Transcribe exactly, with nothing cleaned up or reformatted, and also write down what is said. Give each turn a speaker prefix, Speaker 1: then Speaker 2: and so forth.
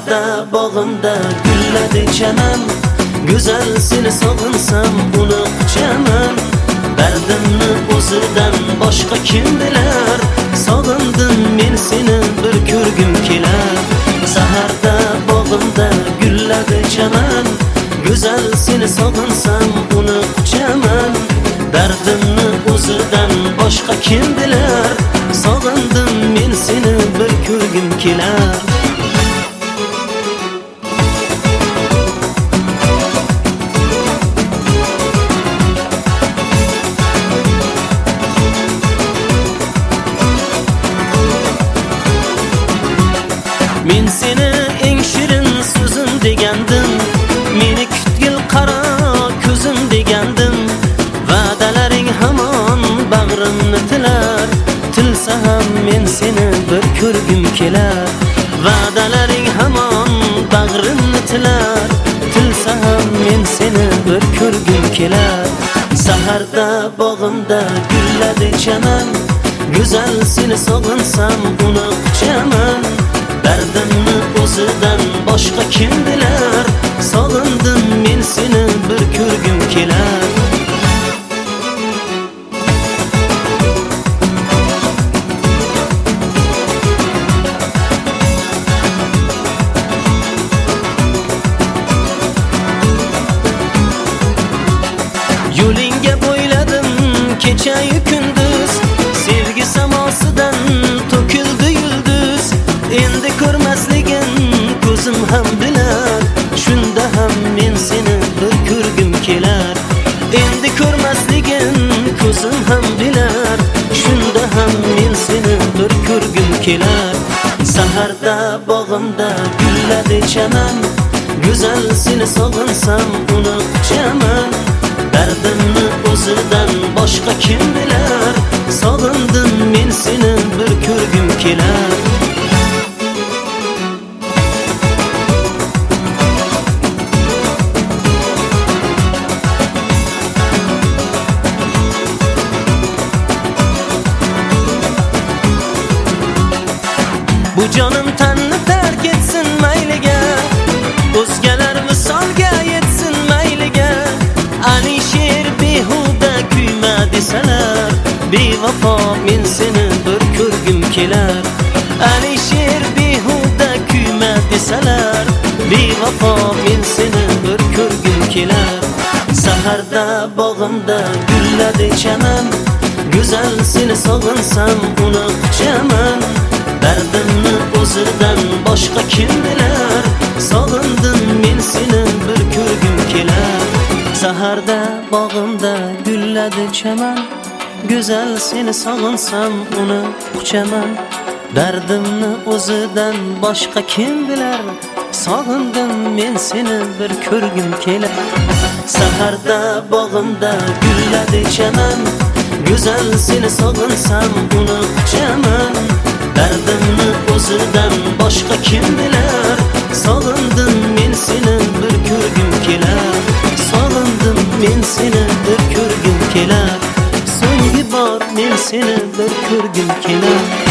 Speaker 1: Saharda bog'imda gulladi chaman, go'zal seni sog'insam uni quchaman. Dardimni o'zidan boshqa kim bilar, sog'indim men seni bir ko'rgim kelar. Saharda bog'imda gulladi chaman, go'zal seni sog'insam uni quchaman. Dardimni o'zidan boshqa kim bilar, sog'indim men seni bir ko'rgim kelar. Men seni eng shirin so'zim degandim, meni kutgil qara ko'zim degandim. Va'dalaring hamon bag'rimni tilar, tilsa ham men seni bir ko'rgim kelar. Va'dalaring hamon bag'rimni tilar, tilsa ham men seni bir ko'rgim kelar. Saharda bog'imda gulladi chaman, go'zal seni sog'insam uni quchaman. Dardimni o'zidan boshqa kim bilar, sog'indim men seni bir ko'rgim kelar. Yo'lingga bo'yladim kecha-yu kunduz, sevgi samosidan to'kildi yulduz. Endi ko'rmasligin ko'zim ham bilar, shunda ham men seni bir ko'rgim kelar. Endi ko'rmasligin ko'zim ham bilar, shunda ham men seni bir ko'rgim kelar. Saharda bog'imda gulladi chaman, go'zal seni sog'insam uni quchaman. Dardimni o'zidan boshqa kim bilar, sog'indim men seni bir ko'rgim kelar. Bu jonim tanni tark etsin mayliga, o'zgalar visolga yetsin mayliga. Alisher behuda kuyma desalar, bevafo men seni bir ko'rgim kelar. Alisher behuda kuyma desalar, bevafo men seni bir ko'rgim kelar. Saharda bog'imda gulladi chaman, go'zal seni sog'insam uni quchaman. Dardimni o'zidan boshqa kim bilar, sog'indim men seni bir ko'rgim kelar. Saharda bog'imda gulladi chaman, go'zal seni sog'insam uni quchaman. Dardimni o'zidan boshqa kim bilar, sog'indim men seni bir ko'rgim kelar. Saharda bog'imda gulladi chaman, go'zal seni sog'insam uni quchaman. Dardimni o'zidan boshqa kim bilar, sog'indim men seni bir ko'rgim kelar. Sog'indim men seni bir ko'rgim kelar. So'nggi bor men seni bir ko'rgim kelar.